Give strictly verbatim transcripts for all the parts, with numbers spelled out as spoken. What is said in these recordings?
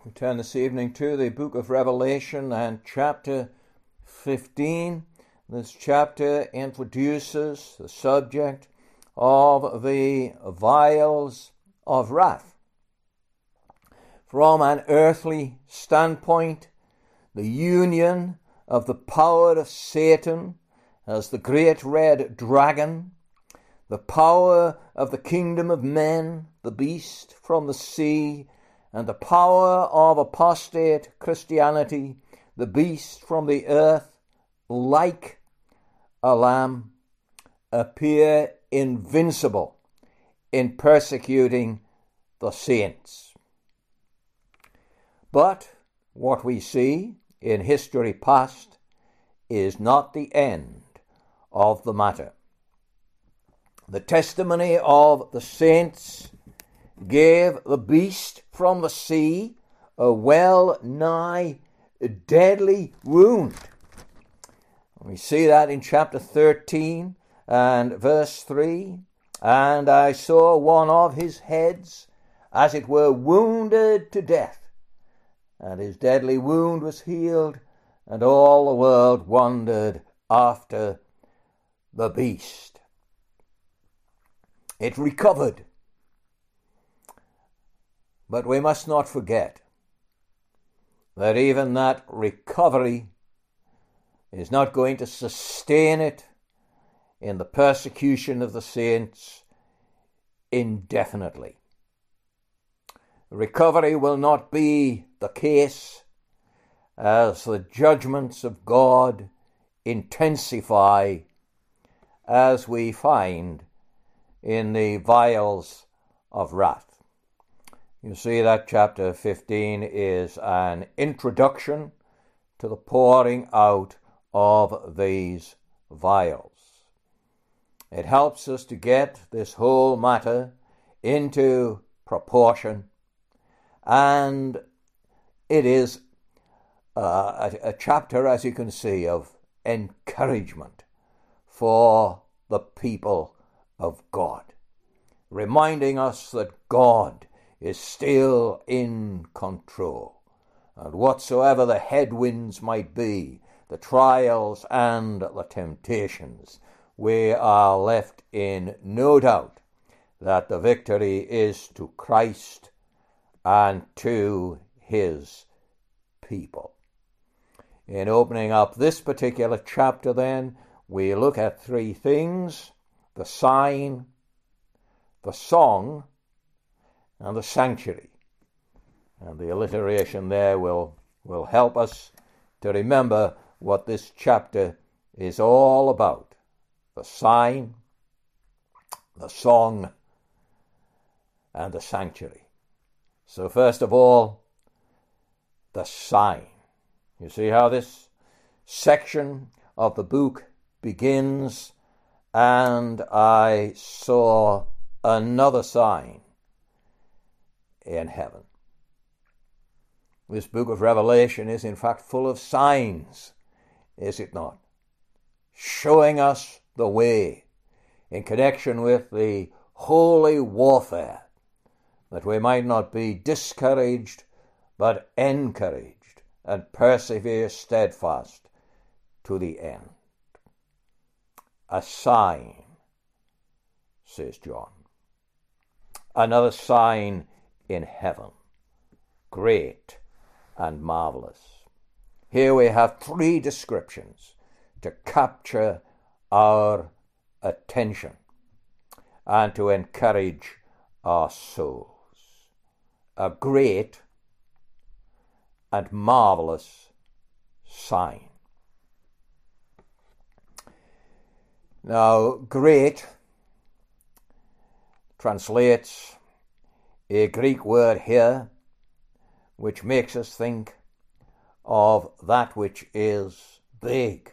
We turn this evening to the book of Revelation and chapter fifteen. This chapter introduces the subject of the vials of wrath. From an earthly standpoint, the union of the power of Satan as the great red dragon, the power of the kingdom of men, the beast from the sea, and the power of apostate Christianity, the beast from the earth, like a lamb, appear invincible in persecuting the saints. But what we see in history past is not the end of the matter. The testimony of the saints gave the beast from the sea a well-nigh deadly wound. We see that in chapter thirteen and verse three. And I saw one of his heads, as it were, wounded to death, and his deadly wound was healed, and all the world wondered after the beast. It recovered. But we must not forget that even that recovery is not going to sustain it in the persecution of the saints indefinitely. Recovery will not be the case as the judgments of God intensify, as we find in the vials of wrath. You see that chapter fifteen is an introduction to the pouring out of these vials. It helps us to get this whole matter into proportion, and it is uh, a, a chapter, as you can see, of encouragement for the people of God, reminding us that God is still in control, and whatsoever the headwinds might be, the trials and the temptations, we are left in no doubt that the victory is to Christ and to his people. In opening up this particular chapter, then, we look at three things: the sign, the song, and the sanctuary. And the alliteration there will, will help us to remember what this chapter is all about: the sign, the song, and the sanctuary. So first of all, the sign. You see how this section of the book begins: and I saw another sign in heaven. This book of Revelation is in fact full of signs, is it not? Showing us the way in connection with the holy warfare, that we might not be discouraged but encouraged and persevere steadfast to the end. A sign, says John. Another sign in heaven, great and marvelous. Here we have three descriptions to capture our attention and to encourage our souls. A great and marvelous sign. Now, great translates a Greek word here which makes us think of that which is big,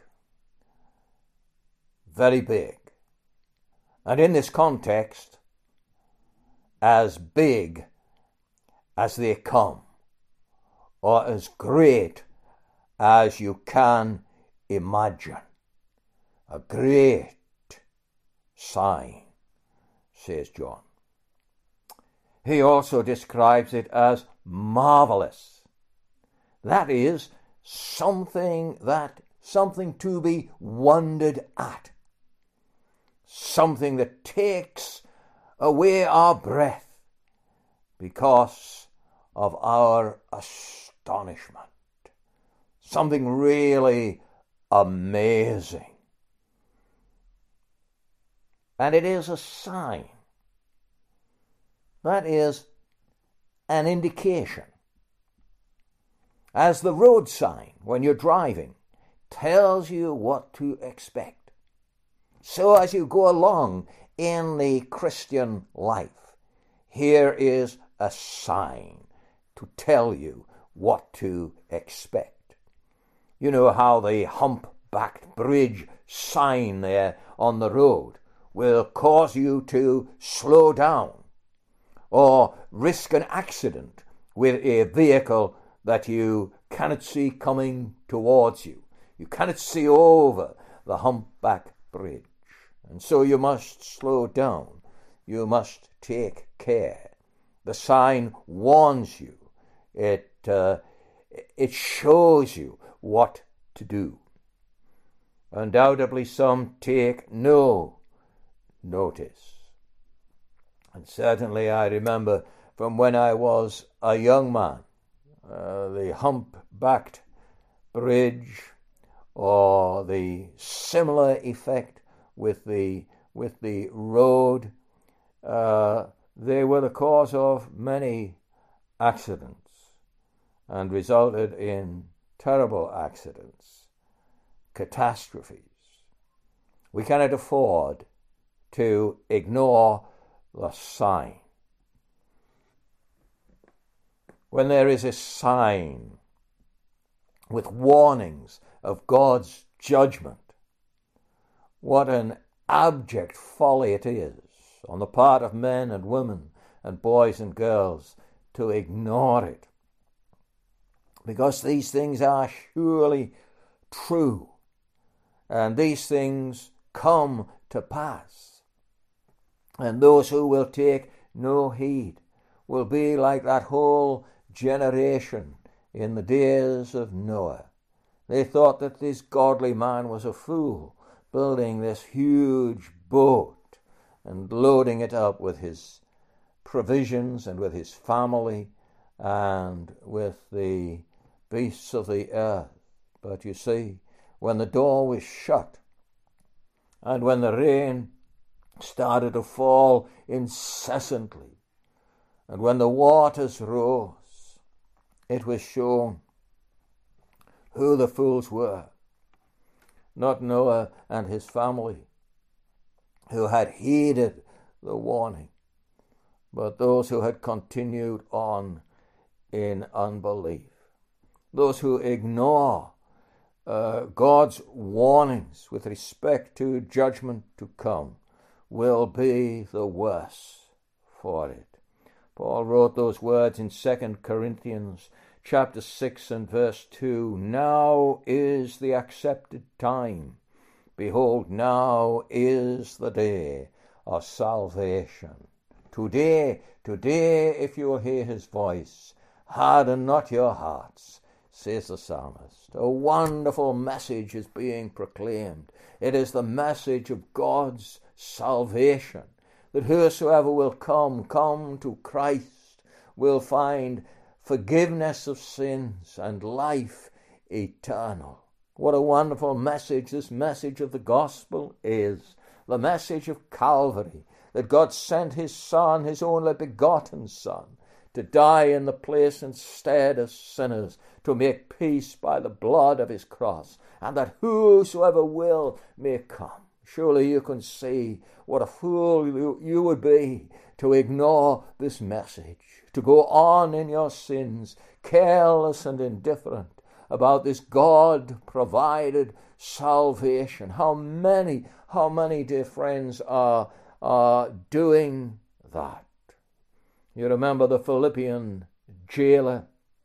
very big. And in this context, as big as they come, or as great as you can imagine. A great sign, says John. He also describes it as marvelous. That is something that something to be wondered at. Something that takes away our breath because of our astonishment. Something really amazing. And it is a sign. That is an indication. As the road sign, when you're driving, tells you what to expect. So as you go along in the Christian life, here is a sign to tell you what to expect. You know how the humpbacked bridge sign there on the road will cause you to slow down or risk an accident with a vehicle that you cannot see coming towards you. You cannot see over the humpback bridge. And so you must slow down. You must take care. The sign warns you. It, uh, it shows you what to do. Undoubtedly some take no notice. And certainly I remember from when I was a young man, uh, the humpbacked bridge or the similar effect with the with the road, uh, they were the cause of many accidents and resulted in terrible accidents, catastrophes. We cannot afford to ignore the sign. When there is a sign with warnings of God's judgment, what an abject folly it is on the part of men and women and boys and girls to ignore it. Because these things are surely true, and these things come to pass. And those who will take no heed will be like that whole generation in the days of Noah. They thought that this godly man was a fool, building this huge boat and loading it up with his provisions and with his family and with the beasts of the earth. But you see, when the door was shut and when the rain started to fall incessantly and when the waters rose, it was shown who the fools were. Not Noah and his family, who had heeded the warning, but those who had continued on in unbelief. Those who ignore uh, God's warnings with respect to judgment to come will be the worse for it. Paul wrote those words in Second Corinthians chapter six and verse two. Now is the accepted time. Behold, now is the day of salvation. Today, today, if you will hear his voice, harden not your hearts, says the psalmist. A wonderful message is being proclaimed. It is the message of God's salvation, that whosoever will come, come to Christ, will find forgiveness of sins and life eternal. What a wonderful message this message of the gospel is. The message of Calvary, that God sent his Son, his only begotten Son, to die in the place and stead of sinners, to make peace by the blood of his cross, and that whosoever will may come. Surely you can see what a fool you, you would be to ignore this message, to go on in your sins, careless and indifferent about this God-provided salvation. How many, how many, dear friends, are, are doing that? You remember the Philippian jailer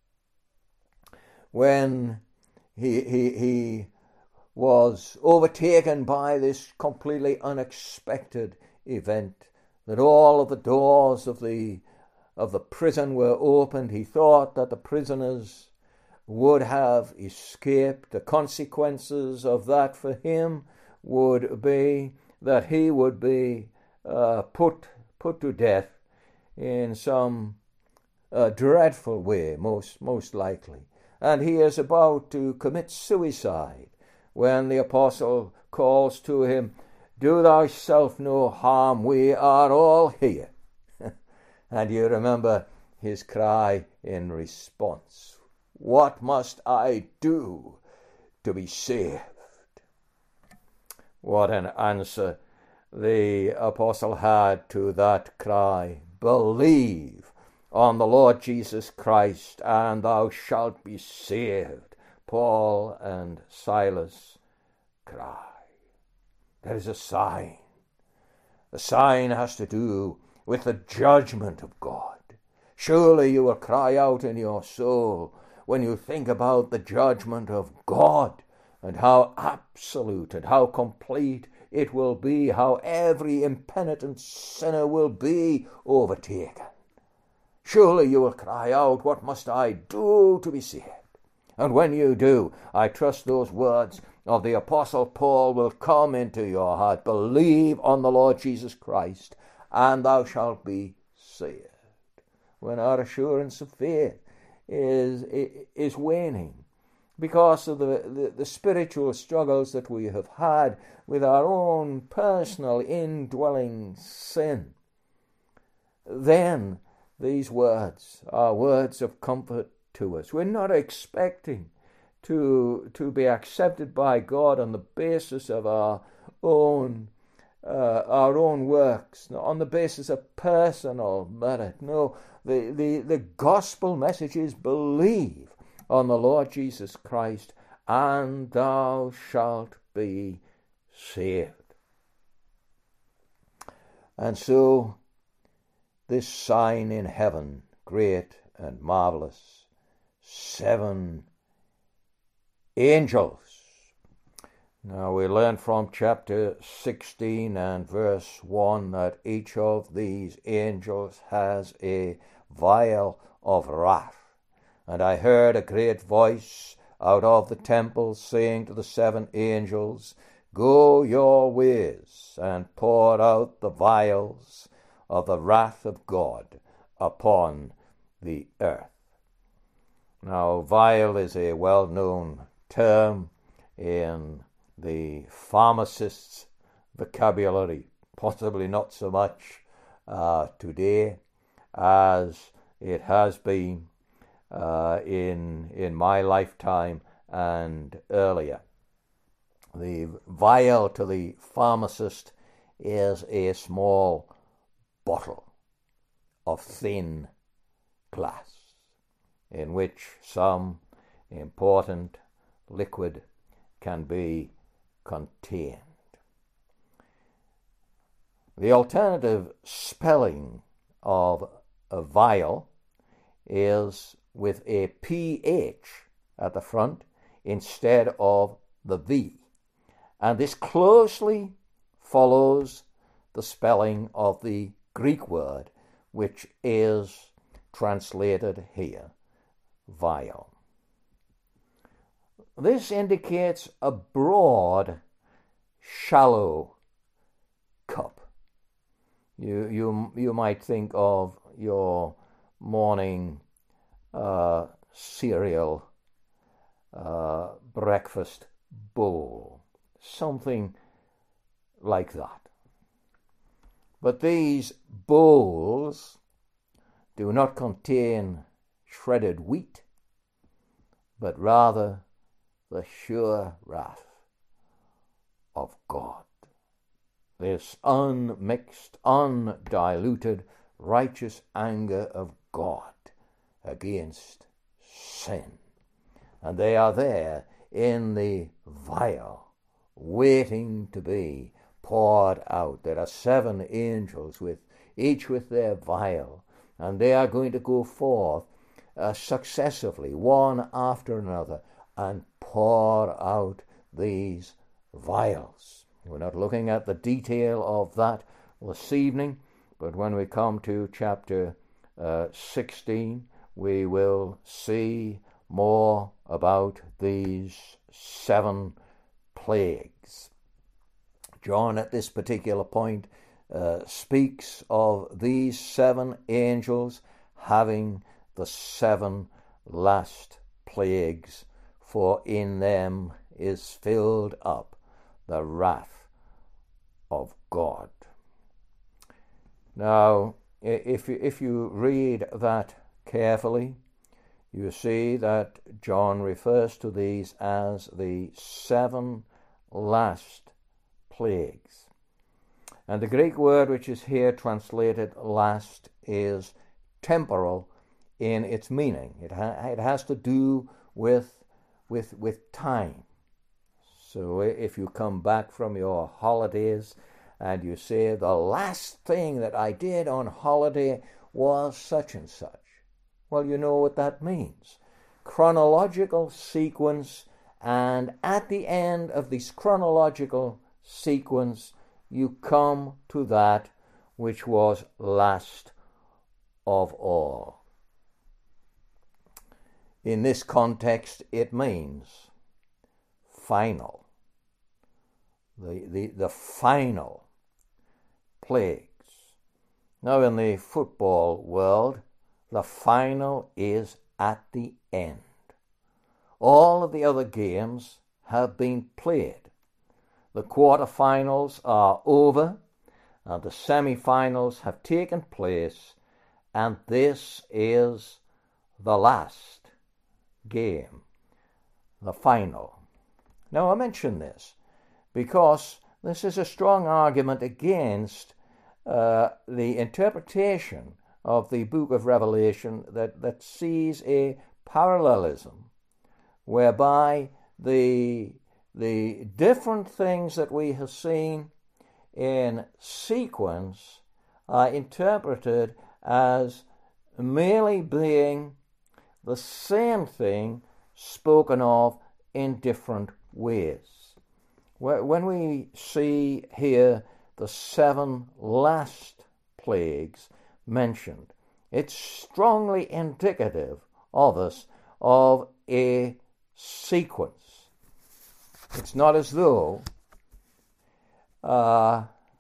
when he, he, he was overtaken by this completely unexpected event, that all of the doors of the of the prison were opened. He thought that the prisoners would have escaped. The consequences of that for him would be that he would be uh, put put to death in some uh, dreadful way, most most likely. And he is about to commit suicide when the apostle calls to him, "Do thyself no harm, we are all here." And you remember his cry in response, "What must I do to be saved?" What an answer the apostle had to that cry. "Believe on the Lord Jesus Christ, and thou shalt be saved," Paul and Silas cry. There is a sign. The sign has to do with the judgment of God. Surely you will cry out in your soul when you think about the judgment of God and how absolute and how complete it will be, how every impenitent sinner will be overtaken. Surely you will cry out, "What must I do to be saved?" And when you do, I trust those words of the Apostle Paul will come into your heart. "Believe on the Lord Jesus Christ, and thou shalt be saved." When our assurance of faith is, is waning because of the, the, the spiritual struggles that we have had with our own personal indwelling sin, then these words are words of comfort to us. We're not expecting to, to be accepted by God on the basis of our own uh, our own works, on the basis of personal merit. No, the, the, the gospel message is believe on the Lord Jesus Christ, and thou shalt be saved. And so this sign in heaven, great and marvelous, seven angels. Now we learn from chapter sixteen and verse one that each of these angels has a vial of wrath. And I heard a great voice out of the temple saying to the seven angels, "Go your ways, and pour out the vials of the wrath of God upon the earth." Now, vial is a well-known term in the pharmacist's vocabulary, possibly not so much uh, today as it has been uh, in in my lifetime and earlier. The vial to the pharmacist is a small bottle of thin glass in which some important liquid can be contained. The alternative spelling of a vial is with a P H at the front instead of the V, and this closely follows the spelling of the Greek word which is translated here, vial. This indicates a broad, shallow cup. You you you might think of your morning uh, cereal uh, breakfast bowl, something like that. But these bowls do not contain shredded wheat, but rather the sure wrath of God. This unmixed, undiluted, righteous anger of God against sin. And they are there in the vial, waiting to be poured out. There are seven angels, with each with their vial, and they are going to go forth uh, successively, one after another, and pour out these vials. We're not looking at the detail of that this evening, but when we come to chapter uh, sixteen, we will see more about these seven plagues. John at this particular point uh, speaks of these seven angels having the seven last plagues, for in them is filled up the wrath of God. Now, if you, if you read that carefully, you see that John refers to these as the seven last plagues. And the Greek word which is here translated last is temporal in its meaning. It, ha- it has to do with, with, with time. So if you come back from your holidays and you say, the last thing that I did on holiday was such and such, well, you know what that means. Chronological sequence, and at the end of this chronological sequence, you come to that which was last of all. In this context, it means final. The, the, the final plagues. Now, in the football world, the final is at the end. All of the other games have been played. The quarterfinals are over, and the semi-finals have taken place, and this is the last game, the final. Now, I mention this because this is a strong argument against uh, the interpretation of the book of Revelation that, that sees a parallelism whereby the, the different things that we have seen in sequence are interpreted as merely being the same thing spoken of in different ways. When we see here the seven last plagues mentioned, it's strongly indicative of us of a sequence. It's not as though uh,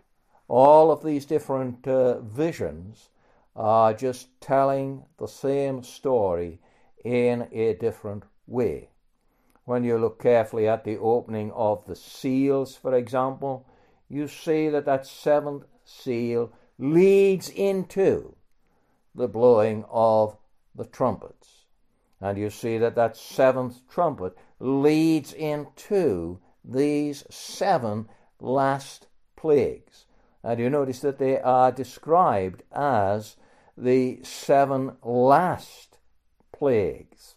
all of these different uh, visions are just telling the same story in a different way. When you look carefully at the opening of the seals, for example, you see that that seventh seal leads into the blowing of the trumpets. And you see that that seventh trumpet leads into these seven last plagues. And you notice that they are described as the seven last plagues.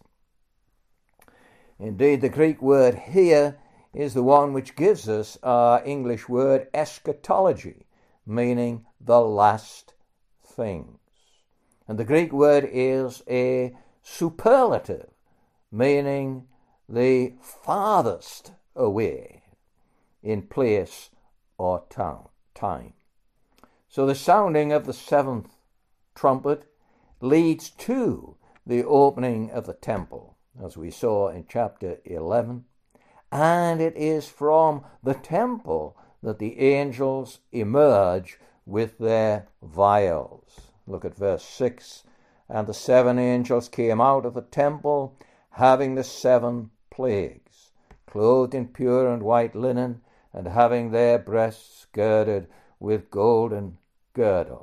Indeed, the Greek word here is the one which gives us our English word eschatology, meaning the last things. And the Greek word is a superlative, meaning the farthest away in place or time. So the sounding of the seventh trumpet leads to the opening of the temple, as we saw in chapter eleven, and it is from the temple that the angels emerge with their vials. Look at verse six. And the seven angels came out of the temple, having the seven plagues, clothed in pure and white linen, and having their breasts girded with golden girdles.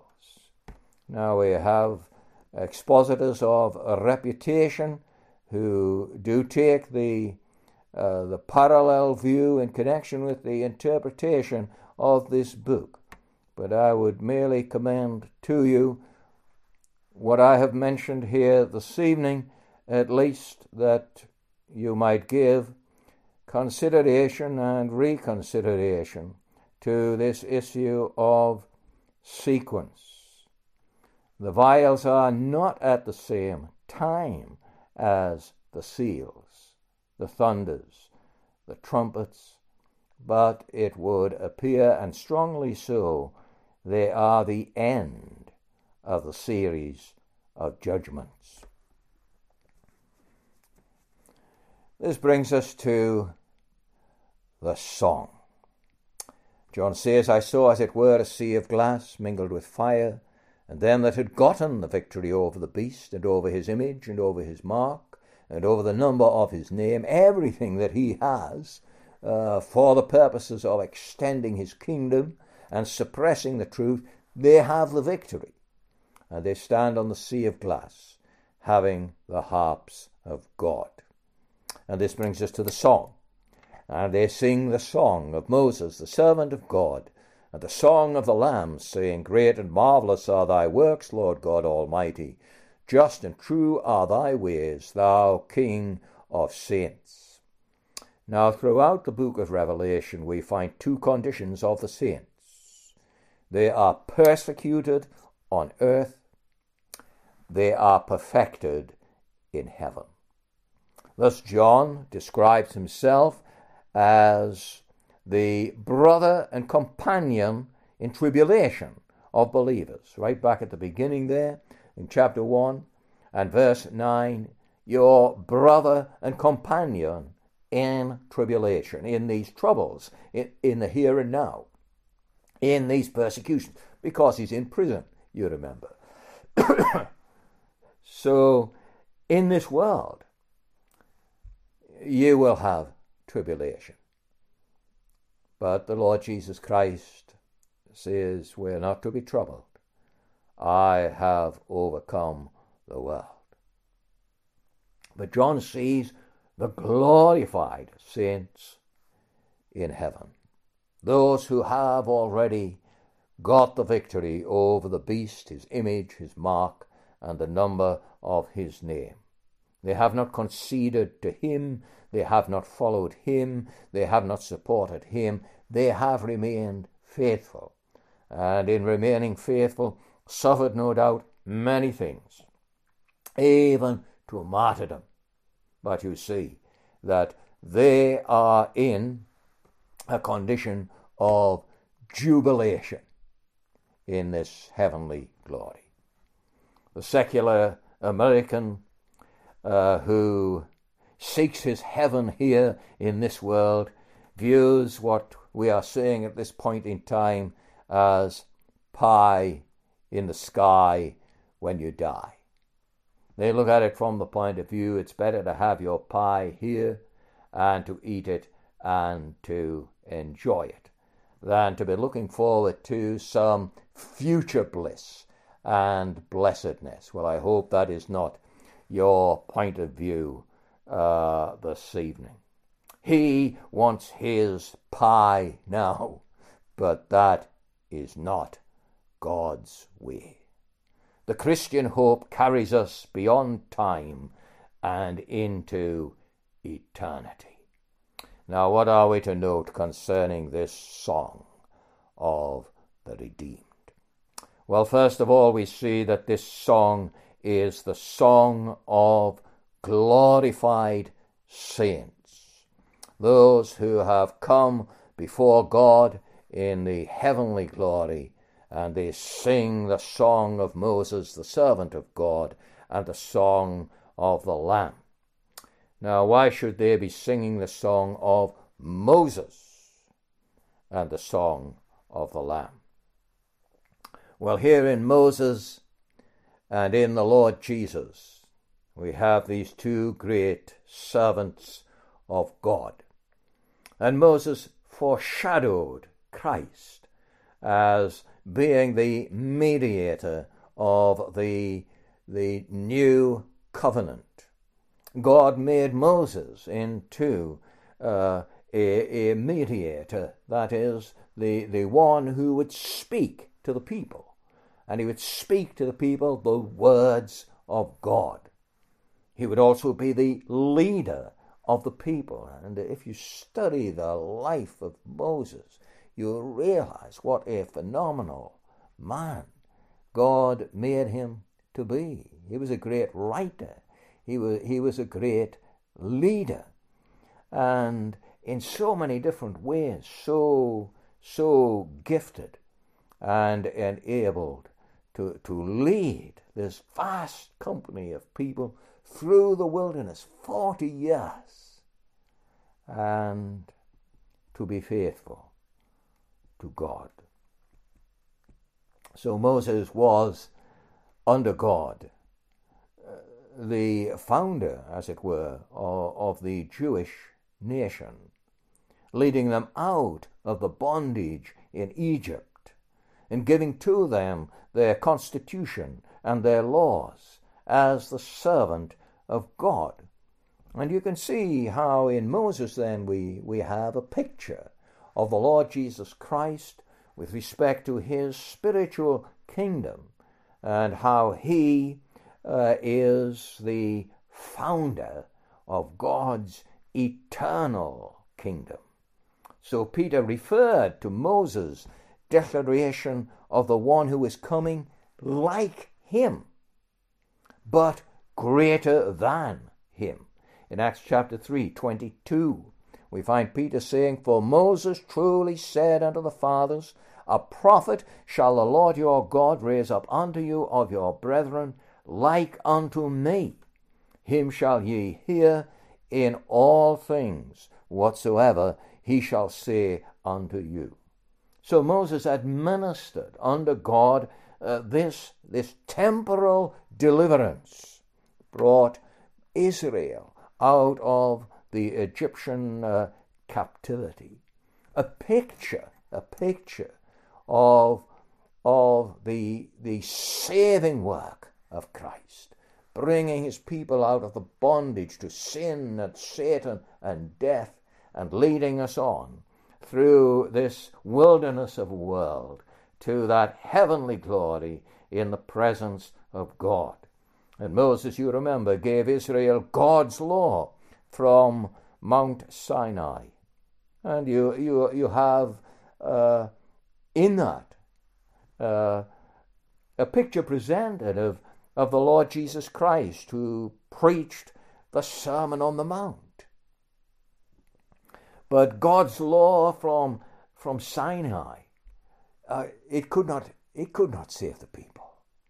Now we have expositors of a reputation who do take the uh, the parallel view in connection with the interpretation of this book. But I would merely commend to you what I have mentioned here this evening, at least that you might give consideration and reconsideration to this issue of sequence. The vials are not at the same time as the seals, the thunders, the trumpets, but it would appear, and strongly so, they are the end of the series of judgments. This brings us to the song. John says, I saw as it were a sea of glass mingled with fire, and them that had gotten the victory over the beast, and over his image, and over his mark, and over the number of his name, everything that he has uh, for the purposes of extending his kingdom and suppressing the truth, they have the victory. And they stand on the sea of glass, having the harps of God. And this brings us to the song. And they sing the song of Moses, the servant of God, and the song of the Lamb, saying, Great and marvellous are thy works, Lord God Almighty. Just and true are thy ways, thou King of saints. Now, throughout the book of Revelation, we find two conditions of the saints. They are persecuted on earth. They are perfected in heaven. Thus, John describes himself as the brother and companion in tribulation of believers. Right back at the beginning there, in chapter one and verse nine, your brother and companion in tribulation, in these troubles, in, in the here and now, in these persecutions, because he's in prison, you remember. So, in this world, you will have tribulation. But the Lord Jesus Christ says we're not to be troubled. I have overcome the world. But John sees the glorified saints in heaven, those who have already got the victory over the beast, his image, his mark, and the number of his name. They have not conceded to him. They have not followed him. They have not supported him. They have remained faithful. And in remaining faithful, suffered no doubt many things, even to martyrdom. But you see that they are in a condition of jubilation in this heavenly glory. The secular American uh, who seeks his heaven here in this world views what we are seeing at this point in time as pie in the sky when you die. They look at it from the point of view it's better to have your pie here and to eat it and to enjoy it than to be looking forward to some future bliss and blessedness. Well, I hope that is not your point of view uh, this evening. He wants his pie now, but that is not God's way. The Christian hope carries us beyond time and into eternity. Now, what are we to note concerning this song of the redeemed? Well, first of all, we see that this song is the song of glorified saints, those who have come before God in the heavenly glory, and they sing the song of Moses, the servant of God, and the song of the Lamb. Now, why should they be singing the song of Moses and the song of the Lamb? Well, here in Moses and in the Lord Jesus, we have these two great servants of God. And Moses foreshadowed Christ as being the mediator of the, the new covenant. God made Moses into uh, a, a mediator, that is, the, the one who would speak to the people. And he would speak to the people the words of God. He would also be the leader of the people. And if you study the life of Moses, you realize what a phenomenal man God made him to be. He was a great writer. He was, he was a great leader. And in so many different ways, so, so gifted and enabled to, to lead this vast company of people through the wilderness, forty years. and to be faithful to God. So Moses was under God, uh, the founder, as it were, of, of the Jewish nation, leading them out of the bondage in Egypt and giving to them their constitution and their laws as the servant of God. And you can see how in Moses then we, we have a picture of the Lord Jesus Christ with respect to his spiritual kingdom and how he uh, is the founder of God's eternal kingdom. So Peter referred to Moses' declaration of the one who is coming like him, but greater than him. In Acts chapter three, twenty-two, we find Peter saying, "For Moses truly said unto the fathers, A prophet shall the Lord your God raise up unto you of your brethren, like unto me. Him shall ye hear in all things whatsoever he shall say unto you." So Moses administered under God uh, this, this temporal deliverance, brought Israel out of the Egyptian uh, captivity. A picture, a picture of, of the, the saving work of Christ, bringing his people out of the bondage to sin and Satan and death, and leading us on through this wilderness of a world to that heavenly glory in the presence of God. And Moses, you remember, gave Israel God's law from Mount Sinai. And you you you have uh, in that uh, a picture presented of, of the Lord Jesus Christ, who preached the Sermon on the Mount. But God's law from from Sinai, uh, it could not it could not save the people.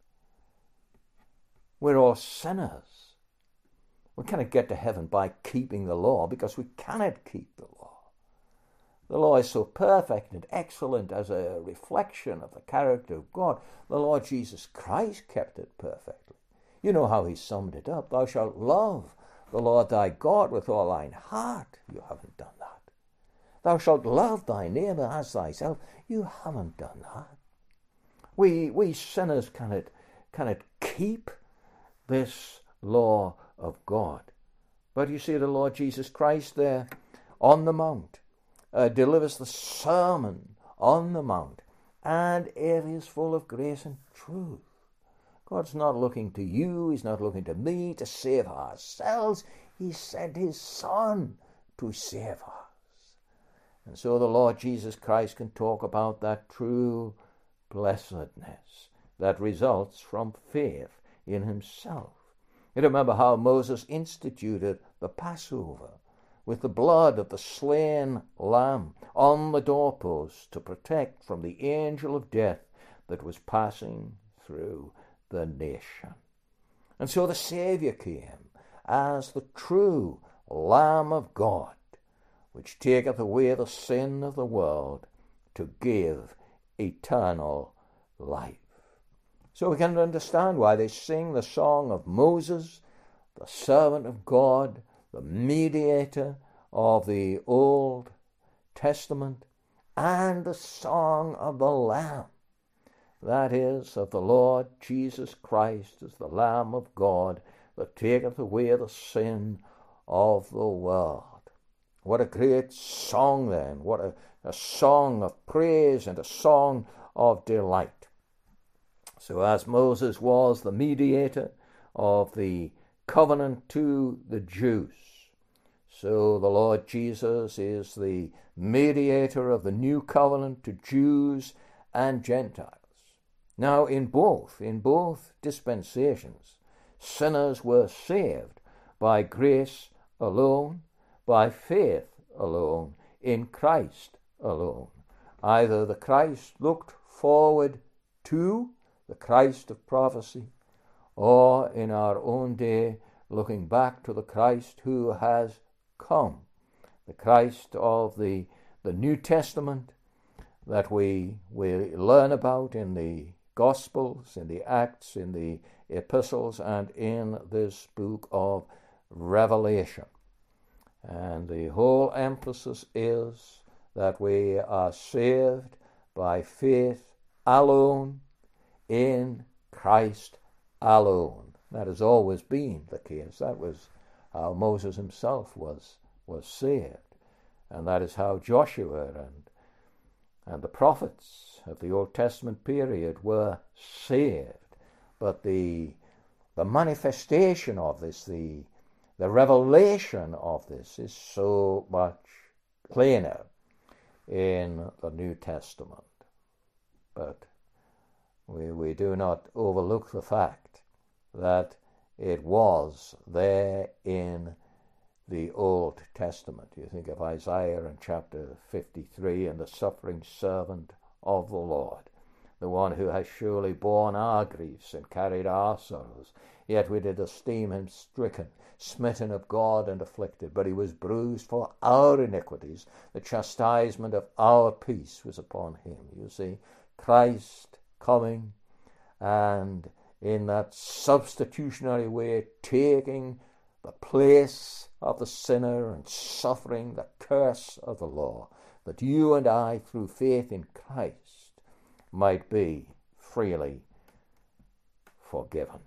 We're all sinners. We cannot get to heaven by keeping the law, because we cannot keep the law. The law is so perfect and excellent as a reflection of the character of God. The Lord Jesus Christ kept it perfectly. You know how he summed it up. Thou shalt love the Lord thy God with all thine heart. You haven't done that. Thou shalt love thy neighbor as thyself. You haven't done that. We we sinners cannot, cannot keep this law of God. But you see, the Lord Jesus Christ there on the mount uh, delivers the Sermon on the Mount, and it is full of grace and truth. God's not looking to you, he's not looking to me to save ourselves. He sent his Son to save us. And so the Lord Jesus Christ can talk about that true blessedness that results from faith in himself. You remember how Moses instituted the Passover with the blood of the slain lamb on the doorpost to protect from the angel of death that was passing through the nation. And so the Saviour came as the true Lamb of God, which taketh away the sin of the world, to give eternal life. So we can understand why they sing the song of Moses, the servant of God, the mediator of the Old Testament, and the song of the Lamb, that is, of the Lord Jesus Christ as the Lamb of God that taketh away the sin of the world. What a great song then, what a, a song of praise and a song of delight. So as Moses was the mediator of the covenant to the Jews, so the Lord Jesus is the mediator of the new covenant to Jews and Gentiles. Now in both, in both dispensations, sinners were saved by grace alone, by faith alone, in Christ alone. Either the Christ looked forward to, the Christ of prophecy, or in our own day looking back to the Christ who has come, The Christ of the, the New Testament that we, we learn about in the Gospels, in the Acts, in the Epistles, and in this book of Revelation. And the whole emphasis is that we are saved by faith alone, in Christ alone. That has always been the case. That was how Moses himself was, was saved. And that is how Joshua and, and the prophets of the Old Testament period were saved. But the, the manifestation of this, the, the revelation of this is so much plainer in the New Testament. But we, we do not overlook the fact that it was there in the Old Testament. You think of Isaiah in chapter fifty-three, and the suffering servant of the Lord, the one who has surely borne our griefs and carried our sorrows. Yet we did esteem him stricken, smitten of God, and afflicted. But he was bruised for our iniquities. The chastisement of our peace was upon him. You see, Christ coming and in that substitutionary way taking the place of the sinner and suffering the curse of the law, that you and I, through faith in Christ, might be freely forgiven.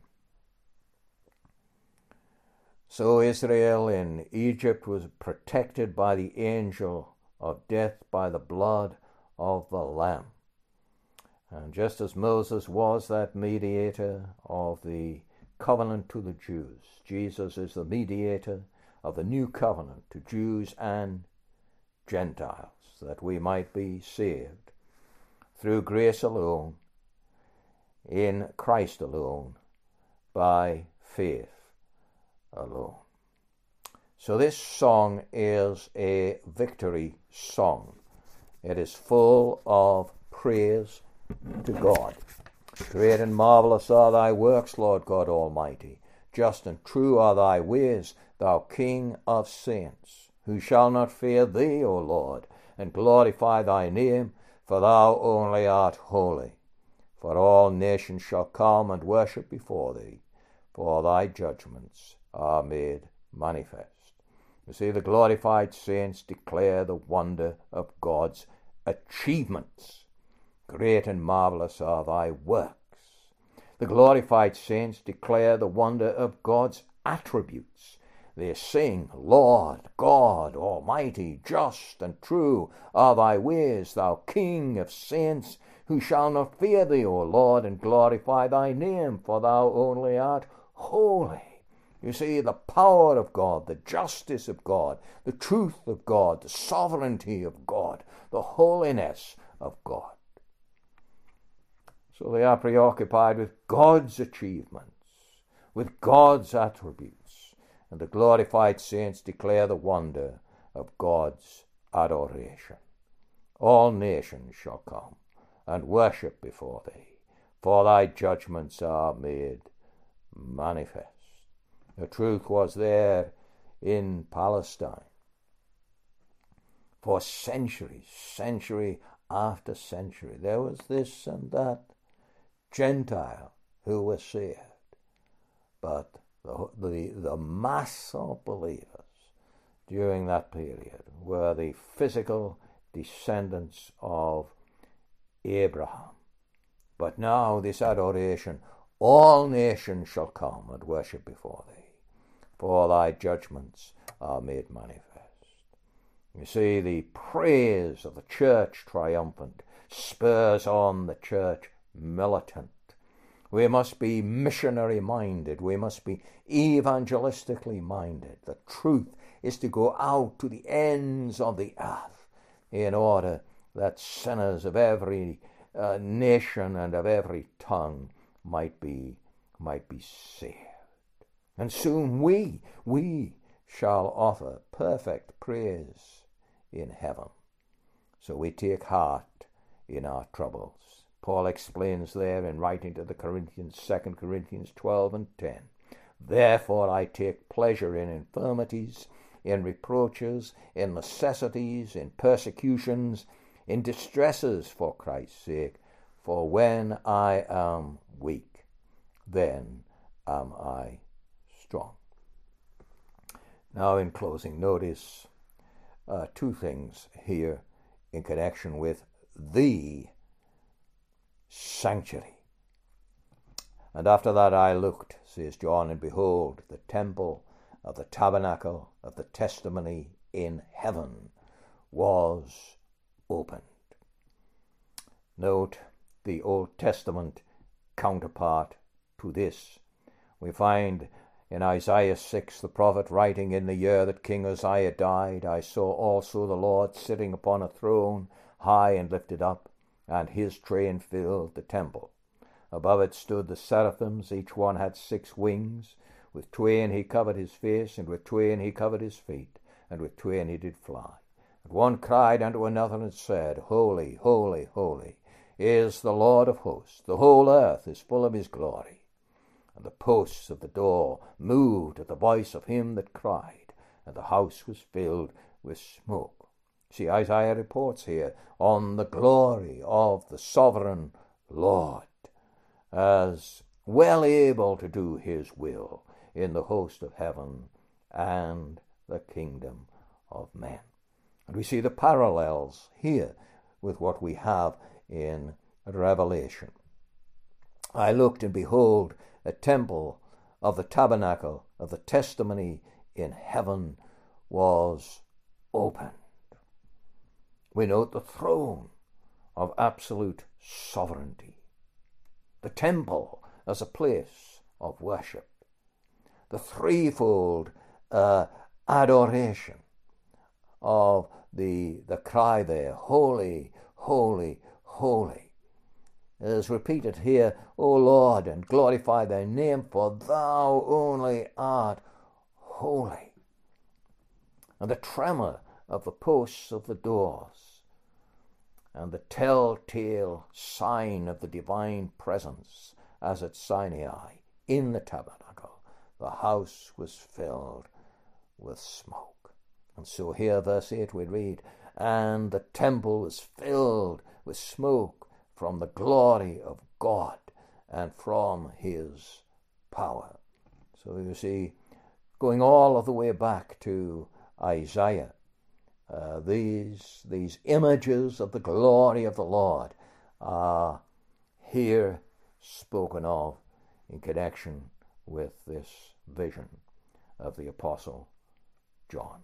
So Israel in Egypt was protected by the angel of death, by the blood of the Lamb. And just as Moses was that mediator of the covenant to the Jews, Jesus is the mediator of the new covenant to Jews and Gentiles, that we might be saved through grace alone, in Christ alone, by faith alone. So this song is a victory song. It is full of praise to God. Great and marvelous are thy works, Lord God Almighty. Just and true are thy ways, thou King of saints. Who shall not fear thee, O Lord, and glorify thy name? For thou only art holy. For all nations shall come and worship before thee, for thy judgments are made manifest. You see, the glorified saints declare the wonder of God's achievements. Great and marvelous are thy works. The glorified saints declare the wonder of God's attributes. They sing, Lord God Almighty, just and true are thy ways, thou King of saints. Who shall not fear thee, O Lord, and glorify thy name? For thou only art holy. You see, the power of God, the justice of God, the truth of God, the sovereignty of God, the holiness of God. So they are preoccupied with God's achievements, with God's attributes, and the glorified saints declare the wonder of God's adoration. All nations shall come and worship before thee, for thy judgments are made manifest. The truth was there in Palestine for centuries, century after century. There was this and that Gentile who was saved, but the, the, the mass of believers during that period were the physical descendants of Abraham. But now this adoration, all nations shall come and worship before thee, for thy judgments are made manifest. You see, the praise of the church triumphant spurs on the church militant. We must be missionary minded. We must be evangelistically minded. The truth is to go out to the ends of the earth in order that sinners of every uh, nation and of every tongue might be might be saved. And soon we, we shall offer perfect praise in heaven. So we take heart in our troubles. Paul explains there in writing to the Corinthians, Second Corinthians twelve and ten, Therefore I take pleasure in infirmities, in reproaches, in necessities, in persecutions, in distresses for Christ's sake. For when I am weak, then am I strong. Now, in closing, notice uh, two things here in connection with the sanctuary. And after that I looked, says John, and behold, the temple of the tabernacle of the testimony in heaven was opened. Note the Old Testament counterpart to this. We find in Isaiah six, the prophet writing, in the year that King Uzziah died, I saw also the Lord sitting upon a throne, high and lifted up, and his train filled the temple. Above it stood the seraphims, each one had six wings. With twain he covered his face, and with twain he covered his feet, and with twain he did fly. And one cried unto another and said, Holy, holy, holy is the Lord of hosts. The whole earth is full of his glory. And the posts of the door moved at the voice of him that cried, and the house was filled with smoke. See, Isaiah reports here on the glory of the sovereign Lord, as well able to do his will in the host of heaven and the kingdom of men. And we see the parallels here with what we have in Revelation. I looked, and behold, a temple of the tabernacle of the testimony in heaven was opened. We note the throne of absolute sovereignty, the temple as a place of worship, the threefold uh, adoration of the, the cry there, holy, holy, holy, is repeated here, O Lord, and glorify thy name, for thou only art holy. And the tremor of the posts of the doors, and the telltale sign of the divine presence as at Sinai in the tabernacle, the house was filled with smoke. And so here, verse eight, we read, and the temple was filled with smoke from the glory of God and from his power. So you see, going all of the way back to Isaiah, uh, these, these images of the glory of the Lord are here spoken of in connection with this vision of the Apostle John.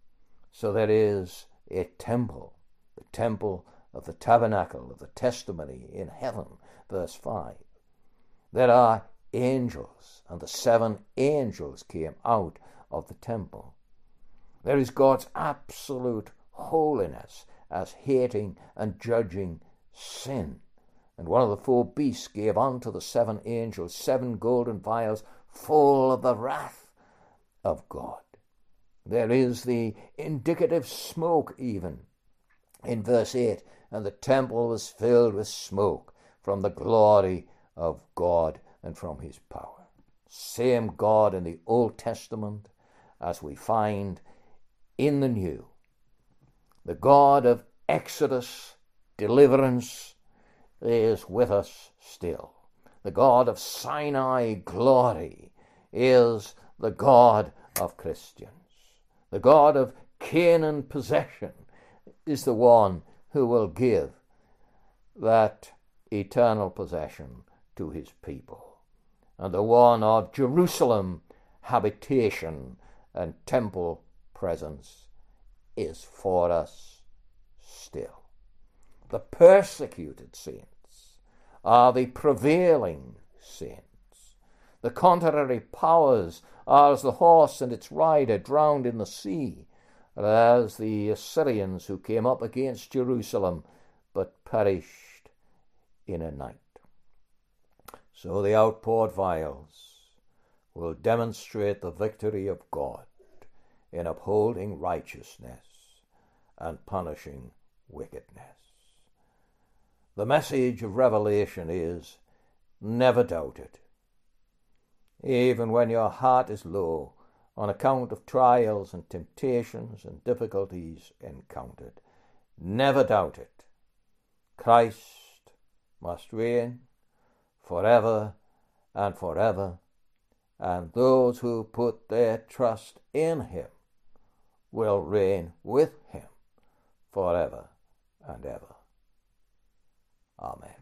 So there is a temple, the temple of the tabernacle of the testimony in heaven, verse five. There are angels, and the seven angels came out of the temple. There is God's absolute holiness as hating and judging sin. And one of the four beasts gave unto the seven angels seven golden vials full of the wrath of God. There is the indicative smoke even in verse eight, and the temple was filled with smoke from the glory of God and from his power. Same God in the Old Testament as we find in the New. The God of Exodus, deliverance, is with us still. The God of Sinai glory is the God of Christians. The God of Canaan possession is the one who will give that eternal possession to his people. And the one of Jerusalem habitation and temple presence is for us still. The persecuted saints are the prevailing saints. The contrary powers are as the horse and its rider drowned in the sea, as the Assyrians who came up against Jerusalem but perished in a night. So the outpoured vials will demonstrate the victory of God in upholding righteousness and punishing wickedness. The message of Revelation is, never doubt it. Even when your heart is low on account of trials and temptations and difficulties encountered. Never doubt it. Christ must reign forever and forever, and those who put their trust in him will reign with him forever and ever. Amen.